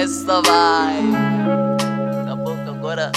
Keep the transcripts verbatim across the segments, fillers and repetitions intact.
essa vibe. Tá bom que agora,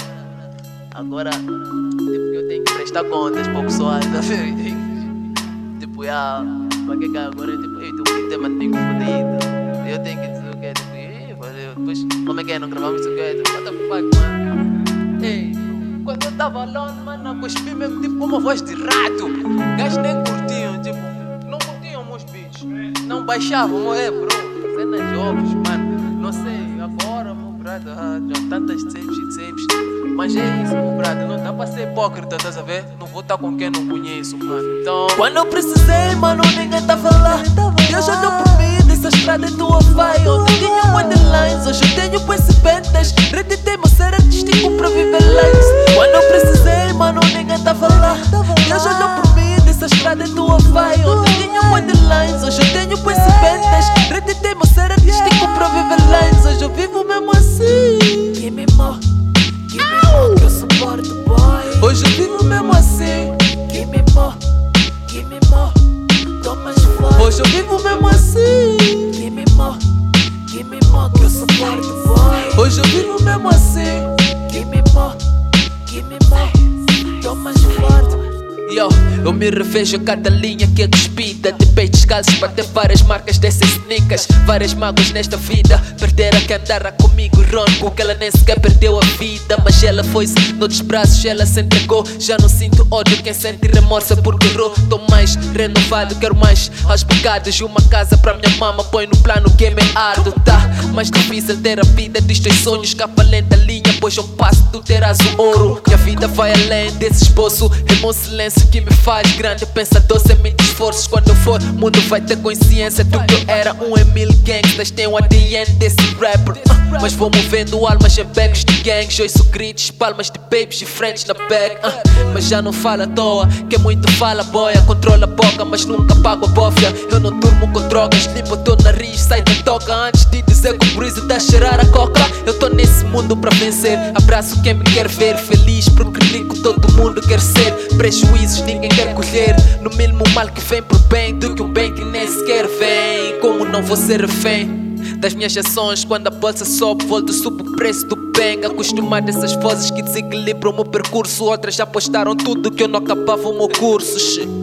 agora, tipo, eu tenho que prestar contas para o pessoal, tá vendo? Tipo, já, para que agora, tipo, eu tenho que ter mantigo fodido. Eu tenho que dizer o que, tipo, ei, valeu. Depois, como é que é? Não gravamos o que? Tipo, what the fuck, mano? Ei, quando eu tava lá, mano, a cuspir mesmo, tipo, com uma voz de rato. Gajos nem curtiam, tipo, não curtiam meus beats. Não baixavam, é, bro. Cenas jovens, mano. Não sei, agora, meu brother, ah, já tantas tapes e tapes. Mas é isso, meu brother, não dá pra ser hipócrita, tá a ver? Não vou estar com quem não conheço, mano. Então, quando eu precisei, mano, ninguém tava lá. Deus olhou por mim, dessa estrada é tua vai. Ontem tinha um lines, hoje eu tenho principentes. Reditei meu ser artístico pra viver lines. Quando eu precisei, mano, ninguém tava lá. Deus olhou por mim, dessa estrada é tua vai. Ontem tinha um lines, hoje eu tenho principentes. Reditei meu ser artístico pra viver lines. Hoje eu vivo mesmo assim. Give me more, give me more, que eu suporto, boy. Hoje eu vivo mesmo assim. Give me more, give me more, tô mais forte. Hoje eu vivo mesmo assim. Give me more, give me more, que eu suporto, boy. Hoje eu vivo mesmo assim. Give me more, give me more, tô mais forte. Yo, eu me revejo a cada linha que é cuspida. De peitos calços para ter várias marcas dessas sneakers. Várias mágoas nesta vida. Perder a que andara comigo irônico, que ela nem sequer perdeu a vida. Mas ela foi-se noutros braços, ela se entregou. Já não sinto ódio, quem sente remorso é porque errou. Tô mais renovado, quero mais aos bocados. Uma casa para minha mama, põe no plano que é meio árduo, tá? Mais difícil ter a vida dos teus sonhos. Capa lenta linha, pois eu passo, tu terás o ouro. Minha vida vai além desse esboço. É meu silêncio que me faz grande pensador sem muitos esforços. Quando eu for, o mundo vai ter consciência do que eu era. Um em mil gangsters, tem o A D N desse rapper. uh, Mas vou movendo almas em becos de gangs. Ouço gritos, palmas de babes diferentes na back. uh, Mas já não fala à toa, quem muito fala boia. Controla a boca, mas nunca pago a bófia. Eu não durmo com drogas, limpo o teu nariz, sai da toca. Antes de dizer que o breeze tá a cheirar a coca. Eu tô nesse mundo pra vencer. Abraço quem me quer ver feliz, porque rico todo mundo quer ser. Prejuízos ninguém quer colher. No mínimo mal que vem por bem, do que um bem que nem sequer vem. Como não vou ser refém das minhas ações? Quando a bolsa sobe, volto, subo o preço do bem. Acostumado a essas vozes que desequilibram o meu percurso. Outras já postaram tudo que eu não acabava o meu curso.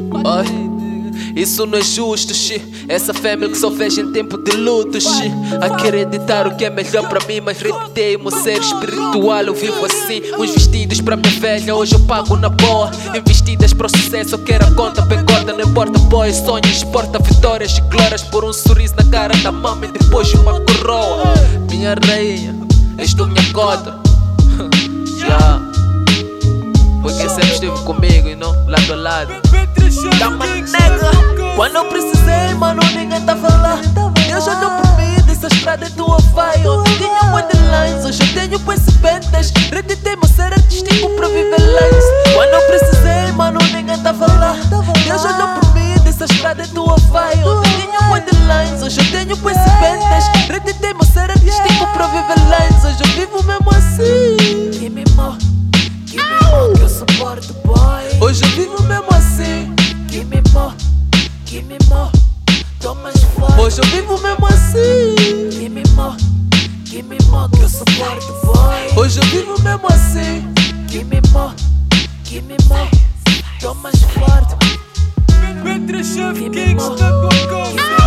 Ai, isso não é justo, xi. Essa família que só vejo em tempo de luto, xi. Acreditar o que é melhor para mim, mas revidei o meu ser espiritual. Eu vivo assim, uns vestidos para minha velha, hoje eu pago na boa. Investidas para o sucesso, eu quero a conta bem gorda. Não importa boy, sonhos, exporta vitórias e glórias. Por um sorriso na cara da mama e depois uma coroa. Minha rainha, és tu minha cota. Já, porque sempre esteve comigo e não lado a lado. Dá uma nega. Quando eu precisei, mano, ninguém tava lá. Deus olhou por mim, dessa estrada é tua vai. Ontem tinha um lines, hoje eu tenho principentes. Reditei meu ser artístico pra viver lines. Quando eu precisei, mano, ninguém tava lá. Deus olhou por mim, dessa estrada é tua vai. Ontem tinha um lines, hoje eu tenho principentes. Reditei meu ser artístico pra viver lines. Hoje eu vivo mesmo assim. Give me more, give me more, que eu suporto, boy. Hoje eu vivo mesmo assim. Give me more, give me more, tô mais forte. Hoje eu vivo mesmo assim. Give me more, give me more, que eu suporto, boy. Hoje eu vivo mesmo assim. Give me more, give me more, tô mais forte. Give me more,